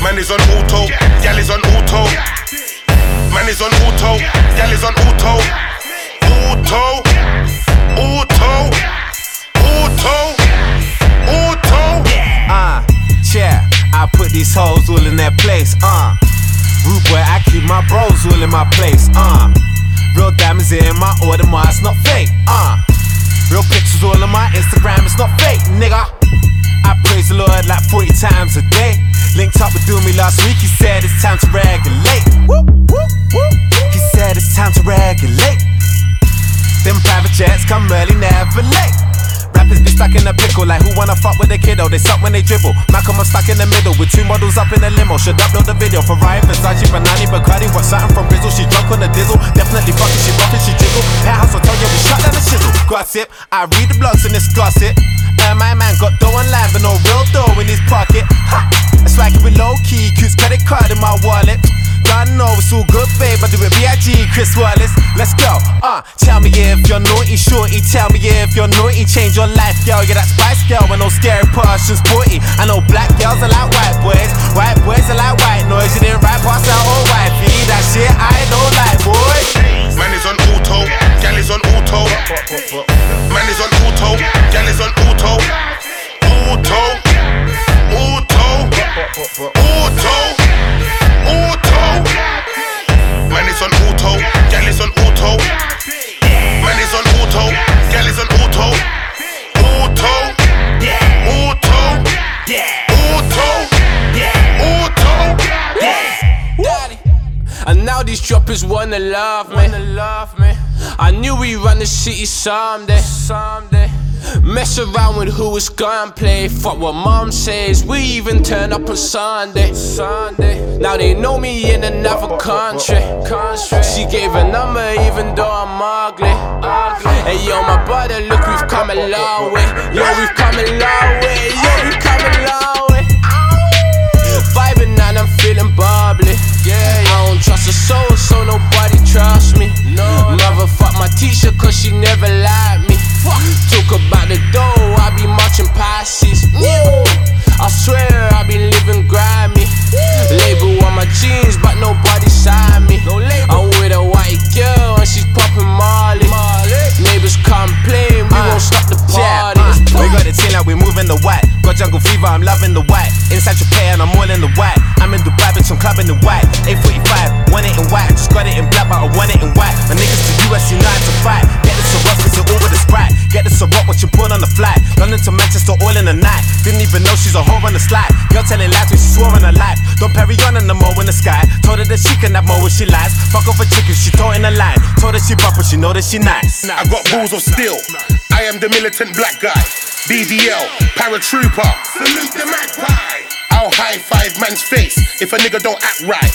Man is on auto, gal is on auto. Man is on auto, gal is on auto. Auto, auto, auto, auto. Yeah, I put these hoes all in their place, Rude boy, I keep my bros all in my place, Real diamonds in my Audemars, it's not fake, Real pictures all on my Instagram, it's not fake, nigga. I praise the Lord like 40 times a day. Linked up with Doomy last week, he said it's time to regulate. Woo, woo, woo. He said it's time to regulate. Them private jets come early, never late. Rappers be stuck in a pickle, like who wanna fuck with a kiddo? They suck when they dribble. Malcolm, I'm stuck in the middle with two models up in a limo. Should upload the video for Ryan, Versace, Banani, Bacardi. Watch something from Bizzle, she drunk on the dizzle. Definitely fucking, she rockin', she jiggle. Penthouse hotel, yeah, we shut down the shizzle. Gossip, I read the blogs and it's gossip. My man got dough online, but no real dough in his pocket. Ha! It's like it with low key, cause credit card in my wallet. Don't know it's all good, babe. I do it B.I.G. Chris Wallace. Let's go. Tell me if you're naughty, shorty. Tell me if you're naughty. Change your life, girl. Yeah, that Spice Girl with no scary Porsche and sporty. I know black girls are like white boys. White boys are like white noise. You didn't ride past out all wifey. That shit I don't like, boy. Man is on auto, gal is on auto. Man is on auto, gal is on auto. Auto, auto, auto, auto. Man is on auto, gal is on auto. Man is on auto, gal is on auto. Auto, auto, auto, auto. And now these droppers wanna love me. I knew we run the city someday. Mess around with who is gonna play. Fuck what mom says. We even turn up on Sunday. Now they know me in another country. She gave a number even though I'm ugly. Hey yo, my brother, look, we've come a long way. Yo, we've come a long way. Yo, we've come a long way. Vibing and I'm feeling bubbly. I don't trust a soul, so nobody trusts me. Mother fuck my teacher cause she never liked me. Talk about the dough, I be marching passes. I swear I be living grimy. Label on my jeans, but nobody sign me. I'm with a white girl and she's popping Marley. Neighbors complain, we won't stop the party. We got the tin like we moving the white. Got jungle fever, I'm loving the white. Inside Japan, I'm all in the white. I'm in Dubai, bitch, I'm clubbing in white. 845, want it in white. Just got it in black, but I want it in white. My niggas to US, United to fight. Get the Ciroc, cause you're all with a Sprite. Get the Ciroc, what you put on the flight. London to Manchester, all in the night. Didn't even know she's a whore on the slide. Girl telling lies when she swore on her life. Don't parry on in the mo in the sky. Told her that she can have more when she lies. Fuck off a chicken, she taught in the line. Told her she bop, but she know that she nice. I got balls of steel. I am the militant black guy. BDL, paratrooper. Salute the magpie. I'll high five man's face if a nigga don't act right.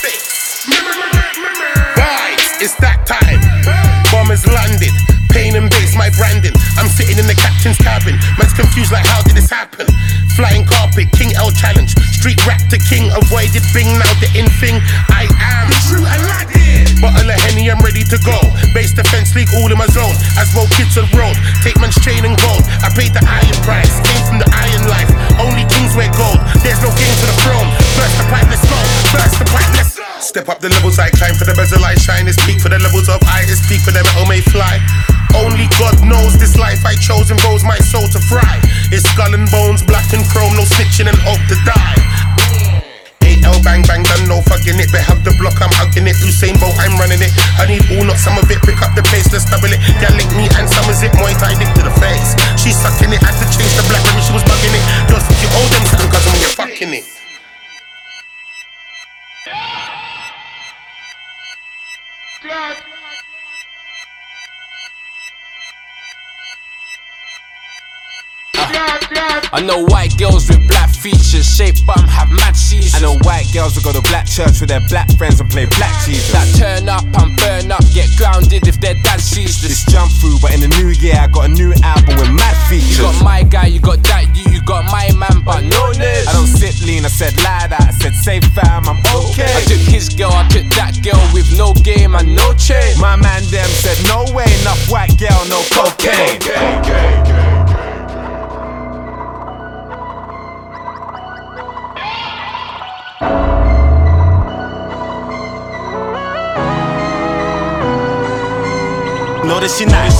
Vibes, it's that time. Bombers landed. Pain and bass, my branding. I'm sitting in the captain's cabin. Man's confused like how did this happen? Flying carpet, King L challenge. Street rap to king, avoided Bing, now the in thing. I am the true Aladdin. Bottle of Henny, I'm ready to go. Base defense league, all in my zone. As more kids on road, take man's chain and gold. I paid the iron price, came from the iron life. Only kings wear gold, there's no game to the throne. Burst the pipe, let's go. Burst the pipe, let's go. Step up the levels, I climb for the bezel, I shine. It's peak for the levels of I, it's peak for the metal may fly. Only God knows this life I chose and rose my soul to fry. It's skull and bones, black and chrome, no snitching and hope to die. 8L bang bang, done no fucking it. Better have the block, I'm hugging it. Usain Bolt, I'm running it. I need all, not some of it. Pick up the pace, let's double it. Gal lick me and some is it. Muay Thai dick to the face. She's sucking it, had to change the black when she was bugging it. Just if you owe them something, cause when you're fucking it. I know white girls with black features, shape bum, have mad seizures. I know white girls who go to black church with their black friends and play black Jesus. That turn up and burn up, get grounded if their dad sees this. Jump through, but in the new year I got a new album with mad features. You got my guy, you got that you got my man, but no names. I don't sit lean, I said lie that, I said say fam, I'm okay. I took his girl, I took that girl with no game and no chain. My man them said no way, enough white girl, no cocaine. Know that she nice.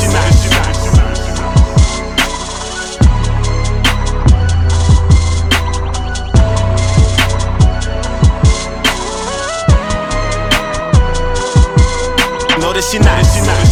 Know that she nice.